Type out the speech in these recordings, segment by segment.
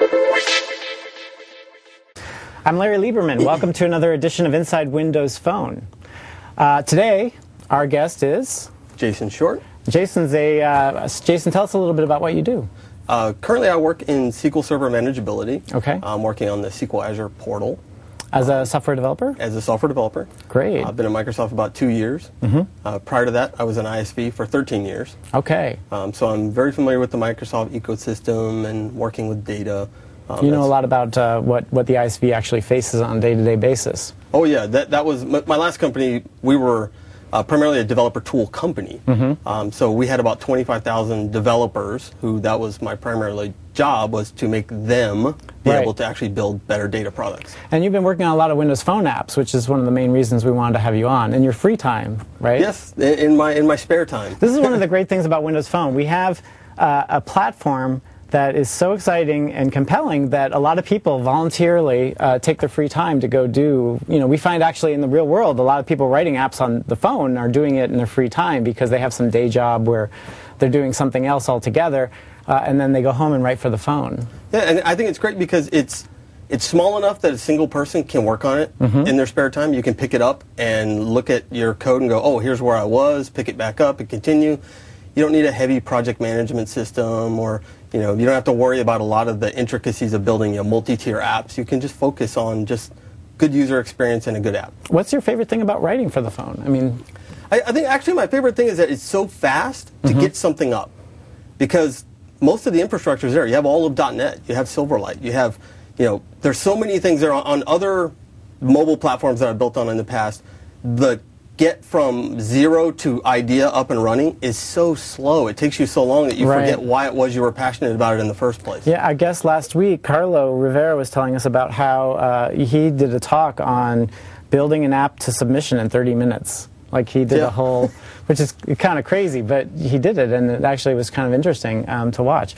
I'm Larry Lieberman. Welcome to another edition of Inside Windows Phone. Today, our guest is Jason Short. Jason, tell us a little bit about what you do. Currently, I work in SQL Server Manageability. Okay. I'm working on the SQL Azure portal. As a software developer? As a software developer. Great. I've been at Microsoft about 2 years. Prior to that, I was an ISV for 13 years. Okay. So I'm very familiar with the Microsoft ecosystem and working with data. You know a lot about what the ISV actually faces on a day-to-day basis. Oh yeah, that was my last company. We were primarily a developer tool company. So we had about 25,000 developers who that was my primary job, was to make them be able to actually build better data products. And you've been working on a lot of Windows Phone apps, which is one of the main reasons we wanted to have you on, in your free time, right? Yes, in my spare time. This is one of the great things about Windows Phone. We have a platform that is so exciting and compelling that a lot of people voluntarily take their free time to go do. We find actually in the real world, a lot of people writing apps on the phone are doing it in their free time because they have some day job where they're doing something else altogether, and then they go home and write for the phone. Yeah, and I think it's great because it's small enough that a single person can work on it in their spare time. You can pick it up and look at your code and go, oh, here's where I was, pick it back up and continue. You don't need a heavy project management system, or you don't have to worry about a lot of the intricacies of building multi-tier apps. You can just focus on just good user experience and a good app. What's your favorite thing about writing for the phone? I think actually my favorite thing is that it's so fast to get something up, because most of the infrastructure is there. You have all of .NET, you have Silverlight, you have, there's so many things there on other mobile platforms that I've built on in the past. The get from zero to idea up and running is so slow. It takes you so long that you forget why it was you were passionate about it in the first place. Yeah, I guess last week Carlo Rivera was telling us about how he did a talk on building an app to submission in 30 minutes. Like he did a whole, which is kind of crazy, but he did it, and it actually was kind of interesting to watch.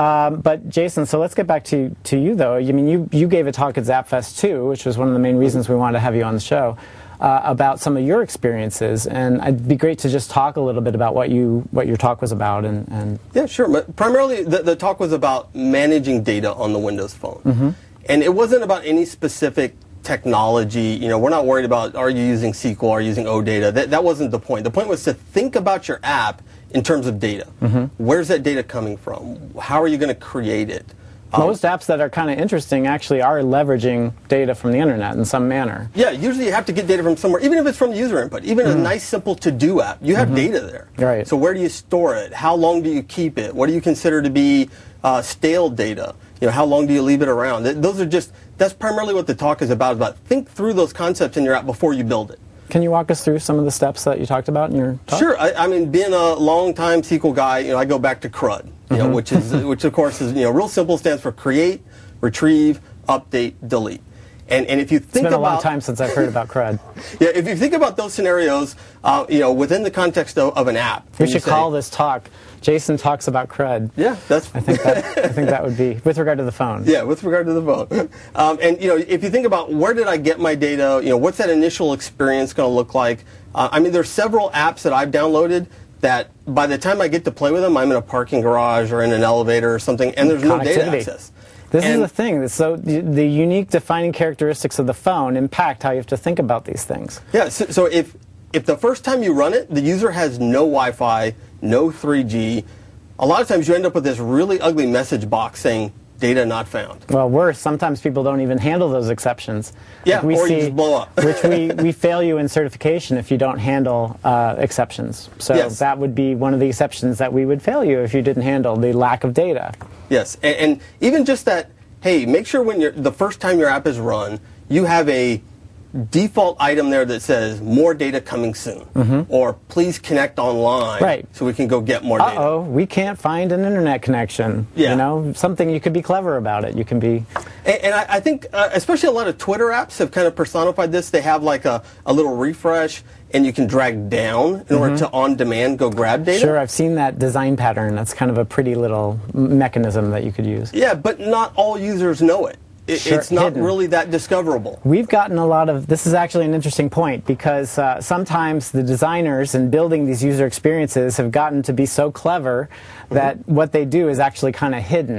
But Jason, so let's get back to you though. You gave a talk at ZapFest too, which was one of the main reasons we wanted to have you on the show. About some of your experiences, and it'd be great to just talk a little bit about what your talk was about. And yeah, sure. Primarily, the talk was about managing data on the Windows Phone, and it wasn't about any specific technology. We're not worried about are you using SQL, are you using OData. That wasn't the point. The point was to think about your app in terms of data. Where's that data coming from? How are you going to create it? Most apps that are kind of interesting actually are leveraging data from the internet in some manner. Yeah, usually you have to get data from somewhere, even if it's from user input. Even a nice, simple to-do app, you have data there. Right. So where do you store it? How long do you keep it? What do you consider to be stale data? How long do you leave it around? That's primarily what the talk is about think through those concepts in your app before you build it. Can you walk us through some of the steps that you talked about in your talk? Sure. Being a long-time SQL guy, I go back to CRUD, which of course is real simple, stands for create, retrieve, update, delete. And if you think it's been a long time since I've heard about CRUD. Yeah, if you think about those scenarios, within the context of an app, we should call this talk Jason Talks About CRUD. Yeah, I think that would be with regard to the phone. Yeah, with regard to the phone. And if you think about where did I get my data, what's that initial experience going to look like? There's several apps that I've downloaded that by the time I get to play with them, I'm in a parking garage or in an elevator or something, and there's no data access. This is the thing. So the unique defining characteristics of the phone impact how you have to think about these things. Yeah. So if the first time you run it, the user has no Wi-Fi, no 3G, a lot of times you end up with this really ugly message box saying data not found. Well, worse, sometimes people don't even handle those exceptions. Yeah, you just blow up. Which we fail you in certification if you don't handle exceptions. So that would be one of the exceptions that we would fail you if you didn't handle the lack of data. Yes, and even just that, hey, make sure when the first time your app is run, you have a default item there that says more data coming soon, or please connect online so we can go get more data. Uh-oh, we can't find an internet connection. Yeah. Something you could be clever about it. You can be... And I think especially a lot of Twitter apps have kind of personified this. They have like a little refresh, and you can drag down in order to on-demand go grab data. Sure, I've seen that design pattern. That's kind of a pretty little mechanism that you could use. Yeah, but not all users know it. It's not really that discoverable. We've gotten a lot of, this is actually an interesting point, because sometimes the designers in building these user experiences have gotten to be so clever that what they do is actually kind of hidden.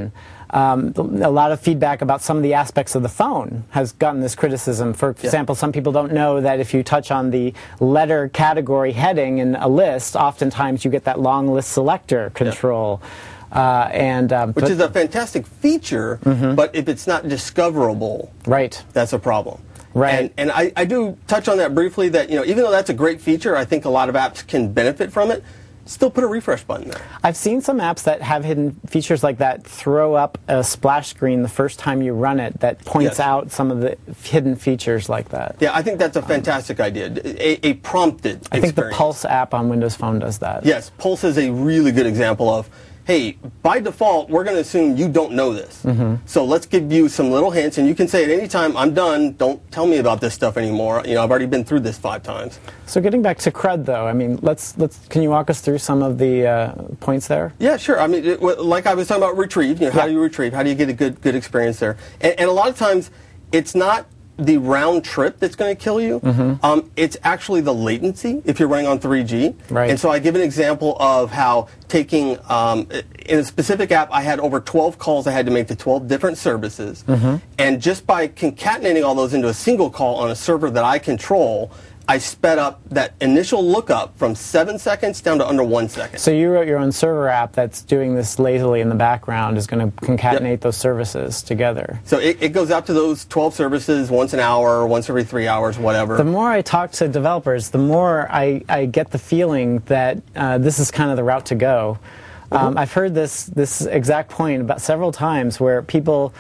A lot of feedback about some of the aspects of the phone has gotten this criticism. For example, some people don't know that if you touch on the letter category heading in a list, oftentimes you get that long list selector control. Which is a fantastic feature, but if it's not discoverable, right, that's a problem. Right. And I do touch on that briefly, that even though that's a great feature, I think a lot of apps can benefit from it. Still put a refresh button there. I've seen some apps that have hidden features like that throw up a splash screen the first time you run it that points out some of the hidden features like that. Yeah, I think that's a fantastic idea. A prompted experience. I think the Pulse app on Windows Phone does that. Yes, Pulse is a really good example of, hey, by default, we're going to assume you don't know this. So let's give you some little hints, and you can say at any time, I'm done, don't tell me about this stuff anymore. I've already been through this 5 times. So getting back to CRUD, though, I mean, can you walk us through some of the points there? Yeah, sure. I mean, like I was talking about retrieve, how do you retrieve? How do you get a good experience there? And a lot of times, it's not the round trip that's going to kill you. It's actually the latency if you're running on 3G. Right. And so I give an example of how taking, in a specific app, I had over 12 calls I had to make to 12 different services. And just by concatenating all those into a single call on a server that I control, I sped up that initial lookup from 7 seconds down to under 1 second. So you wrote your own server app that's doing this lazily in the background, is going to concatenate those services together. So it goes out to those 12 services once an hour, once every 3 hours, whatever. The more I talk to developers, the more I get the feeling that this is kind of the route to go. I've heard this exact point about several times where people,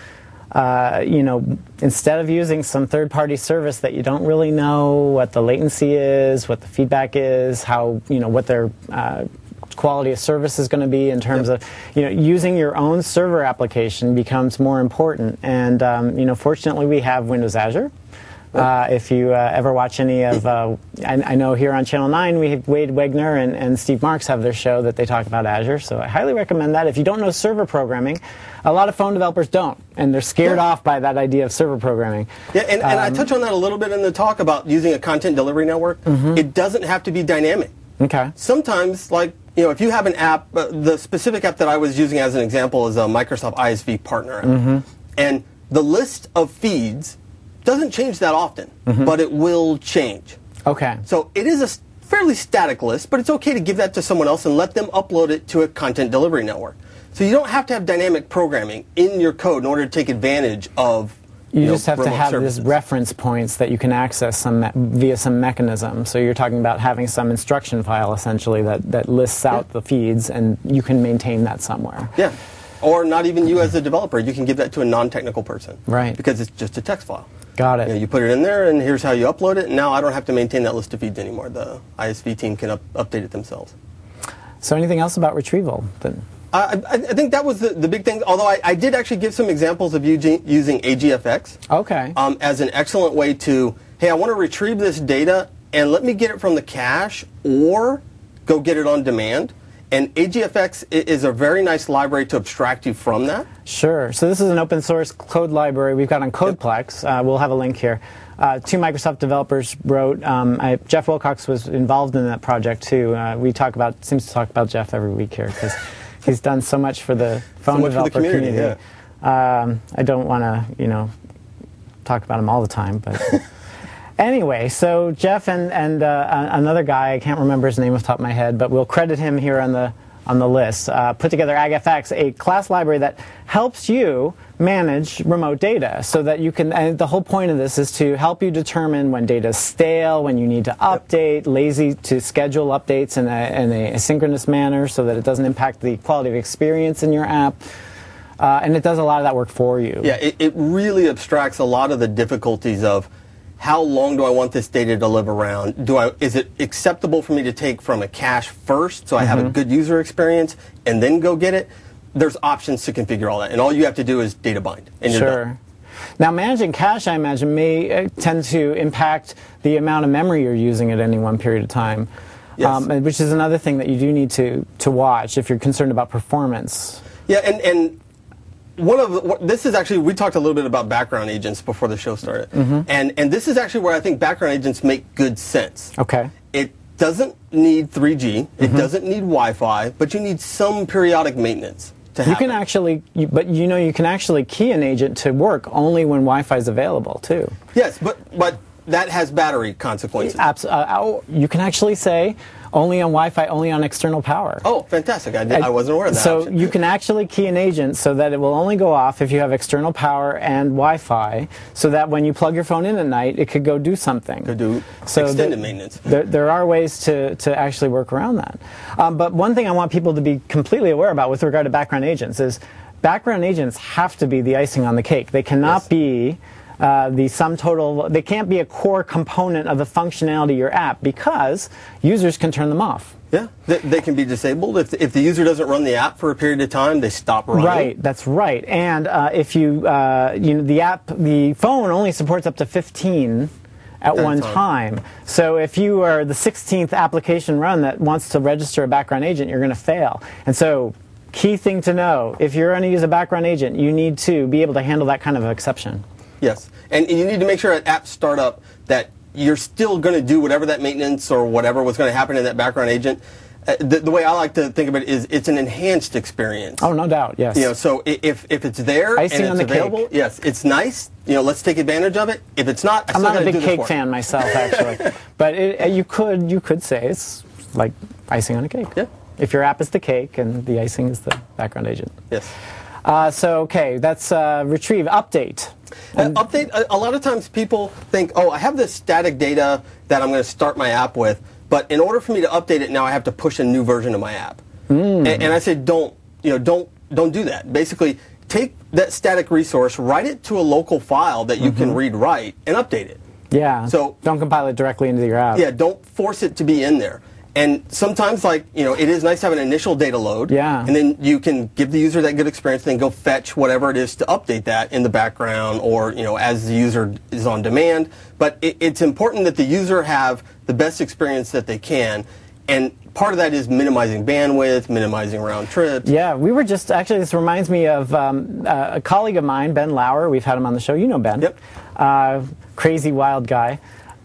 instead of using some third-party service that you don't really know what the latency is, what the feedback is, how, what their quality of service is going to be in terms of, using your own server application becomes more important. And, fortunately we have Windows Azure. If you ever watch any of, I know here on Channel 9 we have Wade Wegner and Steve Marks have their show that they talk about Azure, so I highly recommend that. If you don't know server programming, a lot of phone developers don't, and they're scared off by that idea of server programming. Yeah, and I touch on that a little bit in the talk about using a content delivery network. It doesn't have to be dynamic. Okay. Sometimes, like, if you have an app, the specific app that I was using as an example is a Microsoft ISV partner app. And the list of feeds doesn't change that often, but it will change. Okay. So it is a fairly static list, but it's okay to give that to someone else and let them upload it to a content delivery network. So you don't have to have dynamic programming in your code in order to take advantage of You just have to have services. these reference points that you can access via some mechanism. So you're talking about having some instruction file, essentially, that lists out the feeds, and you can maintain that somewhere. Yeah. Or not even you as a developer. You can give that to a non-technical person. Right. Because it's just a text file. Got it. You put it in there, and here's how you upload it, and now I don't have to maintain that list of feeds anymore. The ISV team can update it themselves. So anything else about retrieval? I think that was the big thing, although I did actually give some examples of using AGFX as an excellent way to, hey, I want to retrieve this data, and let me get it from the cache, or go get it on demand. And AGFX is a very nice library to abstract you from that. Sure. So this is an open source code library we've got on CodePlex. We'll have a link here. 2 Microsoft developers wrote. Jeff Wilcox was involved in that project too. Seems to talk about Jeff every week here because he's done so much for the phone developer community. I don't want to, talk about him all the time, but. Anyway, so Jeff and another guy, I can't remember his name off the top of my head, but we'll credit him here on the list, put together AgFX, a class library that helps you manage remote data so that you can, and the whole point of this is to help you determine when data is stale, when you need to update, lazy to schedule updates in a asynchronous manner so that it doesn't impact the quality of experience in your app. And it does a lot of that work for you. Yeah, it really abstracts a lot of the difficulties of how long do I want this data to live around? Is it acceptable for me to take from a cache first so I have a good user experience and then go get it? There's options to configure all that, and all you have to do is data bind, and you're done. Now, managing cache, I imagine, may tend to impact the amount of memory you're using at any one period of time, which is another thing that you do need to watch if you're concerned about performance. Yeah, and this is actually, we talked a little bit about background agents before the show started, and this is actually where I think background agents make good sense. Okay. It doesn't need 3G, it doesn't need Wi-Fi, but you need some periodic maintenance to You happen. can actually, but you know, you can actually key an agent to work only when Wi-Fi is available too. Yes, but that has battery consequences. You can actually say only on Wi-Fi, only on external power. Oh, fantastic! I wasn't aware of that. So option. you can actually key an agent so that it will only go off if you have external power and Wi-Fi, so that when you plug your phone in at night, it could go do something. Could do extended maintenance. There are ways to actually work around that. But one thing I want people to be completely aware about with regard to background agents is background agents have to be the icing on the cake. They cannot be the sum total. They can't be a core component of the functionality of your app, because users can turn them off. Yeah, they can be disabled. If the user doesn't run the app for a period of time, they stop running. Right, that's right. And if the phone only supports up to 15 at one time. So if you are the 16th application run that wants to register a background agent, you're going to fail. And so, key thing to know, if you're going to use a background agent, you need to be able to handle that kind of exception. Yes, and you need to make sure at app startup that you're still going to do whatever that maintenance or whatever was going to happen in that background agent. The way I like to think of it is it's an enhanced experience. Oh, no doubt, yes. You know, so if it's there icing and it's available, yes, it's nice. You know, let's take advantage of it. If it's not, I'm not a big cake fan myself, actually, but you could say it's like icing on a cake. Yeah. If your app is the cake and the icing is the background agent. Yes. So okay, that's retrieve update. Update. A lot of times people think, oh, I have this static data that I'm going to start my app with, but in order for me to update it now, I have to push a new version of my app. And I say, don't do that. Basically, take that static resource, write it to a local file that you can read write, and update it. Yeah. So don't compile it directly into your app. Yeah. Don't force it to be in there. And sometimes, it is nice to have an initial data load. Yeah. And then you can give the user that good experience, then go fetch whatever it is to update that in the background, or, as the user is on demand. But it's important that the user have the best experience that they can. And part of that is minimizing bandwidth, minimizing round trips. Yeah, we were just, actually, this reminds me of a colleague of mine, Ben Lauer. We've had him on the show. You know Ben. Yep. Crazy, wild guy.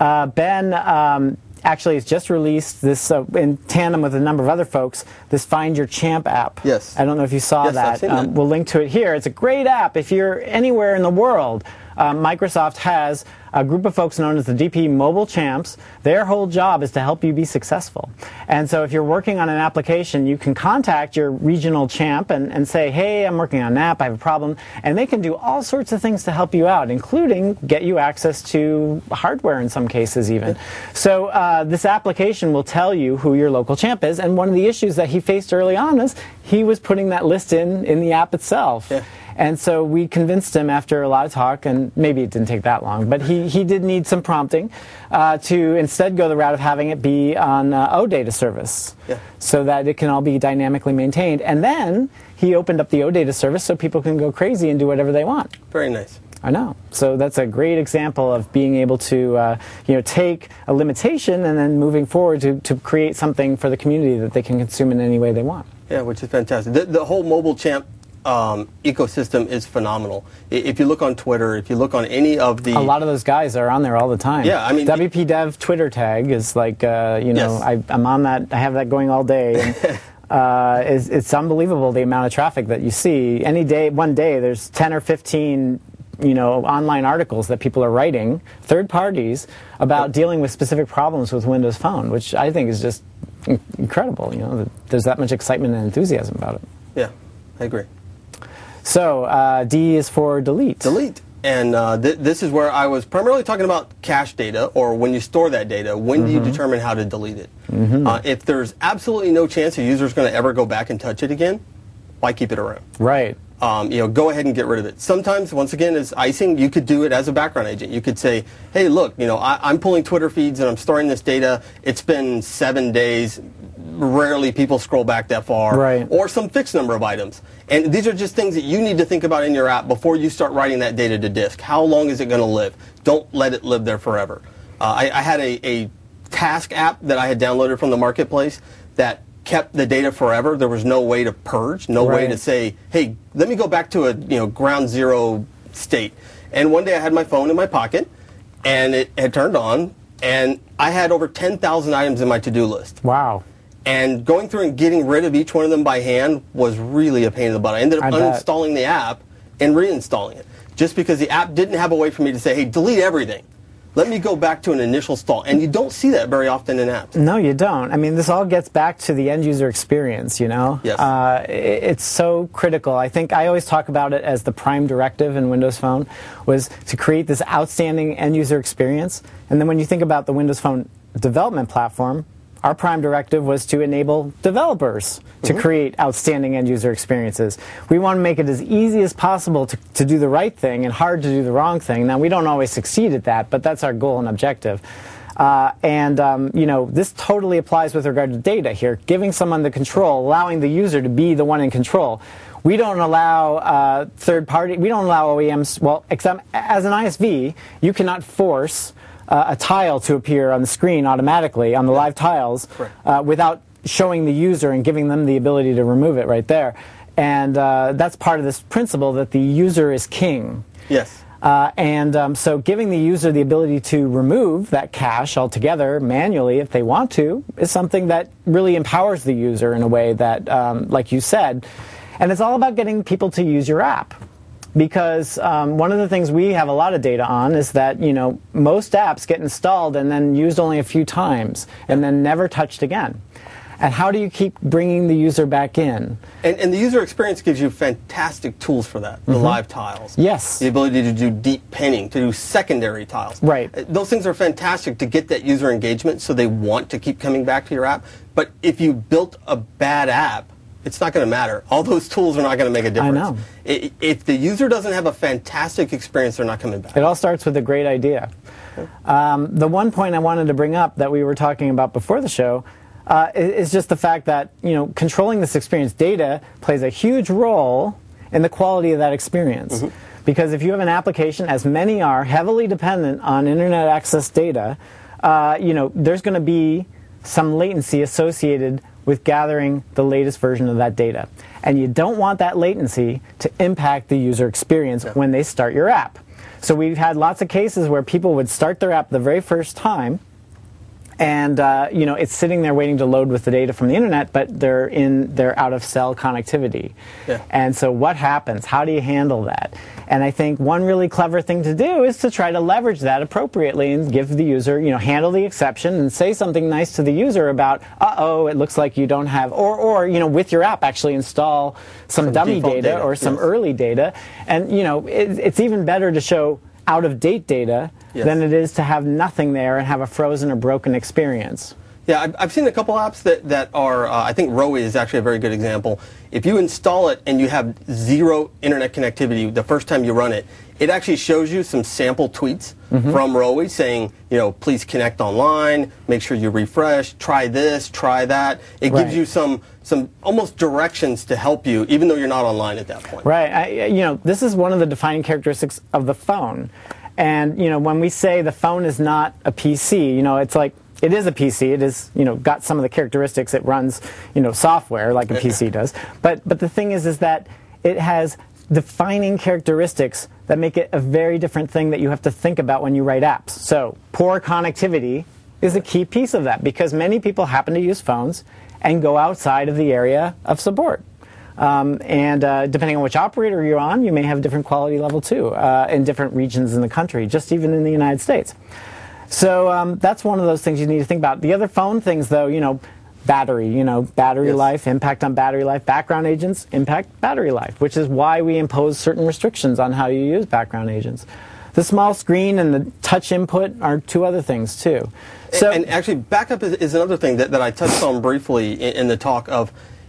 Ben actually has just released this, in tandem with a number of other folks, this Find Your Champ app. Yes. I don't know if you saw Yes, that. I've seen that. We'll link to it here. It's a great app. If you're anywhere in the world, Microsoft has a group of folks known as the DP Mobile Champs. Their whole job is to help you be successful. And so if you're working on an application, you can contact your regional champ and say, hey, I'm working on an app, I have a problem. And they can do all sorts of things to help you out, including get you access to hardware in some cases even. So this application will tell you who your local champ is. And one of the issues that he faced early on is he was putting that list in the app itself. Yeah. And so we convinced him after a lot of talk, and maybe it didn't take that long, but he did need some prompting to instead go the route of having it be on OData service, so that it can all be dynamically maintained. And then he opened up the OData service so people can go crazy and do whatever they want. Very nice. I know. So that's a great example of being able to take a limitation and then moving forward to create something for the community that they can consume in any way they want. Yeah, which is fantastic. The whole mobile champ ecosystem is phenomenal. If you look on Twitter, if you look on any of the... A lot of those guys are on there all the time. Yeah, I mean... WP Dev Twitter tag is like, Yes. I'm on that, I have that going all day. And, it's unbelievable the amount of traffic that you see. One day, there's 10 or 15 online articles that people are writing, third parties, about dealing with specific problems with Windows Phone, which I think is just incredible, that there's that much excitement and enthusiasm about it. Yeah, I agree. So, D is for delete. Delete. And this is where I was primarily talking about cache data, or when you store that data, when do you determine how to delete it? If there's absolutely no chance a user is going to ever go back and touch it again, why keep it around? Right. Go ahead and get rid of it. Sometimes, once again, as icing, you could do it as a background agent. You could say, hey, look, I'm pulling Twitter feeds and I'm storing this data. It's been 7 days. Rarely people scroll back that far. Right. Or some fixed number of items. And these are just things that you need to think about in your app before you start writing that data to disk. How long is it going to live? Don't let it live there forever. I had a task app that I had downloaded from the marketplace that kept the data forever. There was no way to purge, no way to say, hey, let me go back to a ground zero state. And one day I had my phone in my pocket, and it had turned on, and I had over 10,000 items in my to-do list. Wow. And going through and getting rid of each one of them by hand was really a pain in the butt. I ended up uninstalling the app and reinstalling it, just because the app didn't have a way for me to say, hey, delete everything. Let me go back to an initial install. And you don't see that very often in apps. No, you don't. I mean, this all gets back to the end user experience, you know? Yes. It's so critical. I think I always talk about it as the prime directive in Windows Phone, was to create this outstanding end user experience. And then when you think about the Windows Phone development platform, our prime directive was to enable developers to create outstanding end-user experiences. We want to make it as easy as possible to do the right thing and hard to do the wrong thing. Now, we don't always succeed at that, but that's our goal and objective. You know, this totally applies with regard to data here, giving someone the control, allowing the user to be the one in control. We don't allow third-party, we don't allow OEMs, well, except as an ISV, you cannot force a tile to appear on the screen automatically on the live tiles without showing the user and giving them the ability to remove it right there. And that's part of this principle that the user is king. Yes. So giving the user the ability to remove that cache altogether manually if they want to is something that really empowers the user in a way that, like you said, and it's all about getting people to use your app. Because one of the things we have a lot of data on is that, you know, most apps get installed and then used only a few times and then never touched again. And how do you keep bringing the user back in? And the user experience gives you fantastic tools for that. The live tiles. Yes. The ability to do deep pinning, to do secondary tiles. Right. Those things are fantastic to get that user engagement so they want to keep coming back to your app. But if you built a bad app, it's not going to matter. All those tools are not going to make a difference. I know. If the user doesn't have a fantastic experience, they're not coming back. It all starts with a great idea. The one point I wanted to bring up that we were talking about before the show is just the fact that, you know, controlling this experience, data plays a huge role in the quality of that experience. Because if you have an application, as many are, heavily dependent on internet access data, you know, there's going to be some latency associated with gathering the latest version of that data. And you don't want that latency to impact the user experience when they start your app. So we've had lots of cases where people would start their app the very first time, and you know, it's sitting there waiting to load with the data from the internet, but they're out of cell connectivity. And so what happens? How do you handle that? And I think one really clever thing to do is to try to leverage that appropriately and give the user, you know, handle the exception and say something nice to the user about, uh-oh, it looks like you don't have, or you know, with your app actually install some dummy data or some early data. And, you know, it's even better to show out-of-date data than it is to have nothing there and have a frozen or broken experience. Yeah, I've seen a couple apps that are, I think Rowie is actually a very good example. If you install it and you have zero internet connectivity the first time you run it, it actually shows you some sample tweets from Rowie saying, you know, please connect online, make sure you refresh, try this, try that. It gives you some almost directions to help you, even though you're not online at that point. Right. You know, this is one of the defining characteristics of the phone. And, you know, when we say the phone is not a PC, you know, it's like, it is a PC. It is, you know, got some of the characteristics. It runs, you know, software like a PC does. But the thing is that it has defining characteristics that make it a very different thing that you have to think about when you write apps. So poor connectivity is a key piece of that, because many people happen to use phones and go outside of the area of support. Depending on which operator you're on, you may have a different quality level too in different regions in the country, just even in the United States. So that's one of those things you need to think about. The other phone things, though, you know, battery life, impact on battery life, background agents impact battery life, which is why we impose certain restrictions on how you use background agents. The small screen and the touch input are two other things, too. So, and actually, backup is another thing that I touched on briefly in the talk of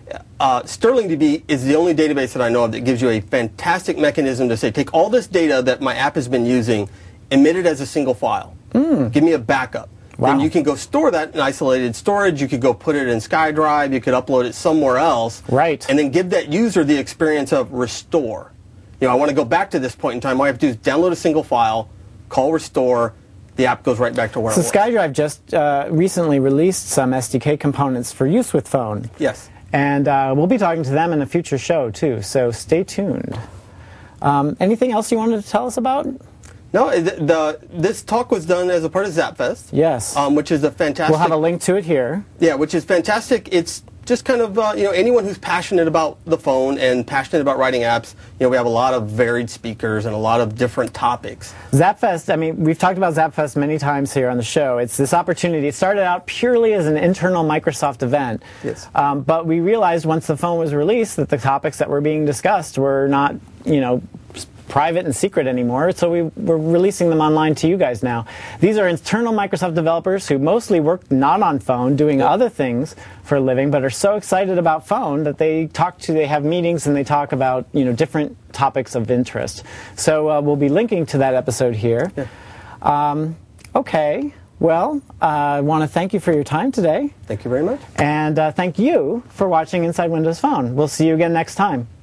SterlingDB is the only database that I know of that gives you a fantastic mechanism to say, take all this data that my app has been using, emit it as a single file. Give me a backup. Wow. And you can go store that in isolated storage. You could go put it in SkyDrive. You could upload it somewhere else. Right. And then give that user the experience of restore. You know, I want to go back to this point in time. All I have to do is download a single file, call restore. The app goes right back to where it was. So SkyDrive just recently released some SDK components for use with phone. Yes. And we'll be talking to them in a future show, too. So stay tuned. Anything else you wanted to tell us about? No, this talk was done as a part of ZapFest. Yes. Which is a fantastic... We'll have a link to it here. Yeah, which is fantastic. It's just kind of, anyone who's passionate about the phone and passionate about writing apps, we have a lot of varied speakers and a lot of different topics. ZapFest, I mean, we've talked about ZapFest many times here on the show. It's this opportunity. It started out purely as an internal Microsoft event. Yes. But we realized once the phone was released that the topics that were being discussed were not, private and secret anymore, so we're releasing them online to you guys now. These are internal Microsoft developers who mostly work not on phone, doing other things for a living, but are so excited about phone that they have meetings and they talk about different topics of interest. So we'll be linking to that episode here. Yeah. Okay. Well, I want to thank you for your time today. Thank you very much. And thank you for watching Inside Windows Phone. We'll see you again next time.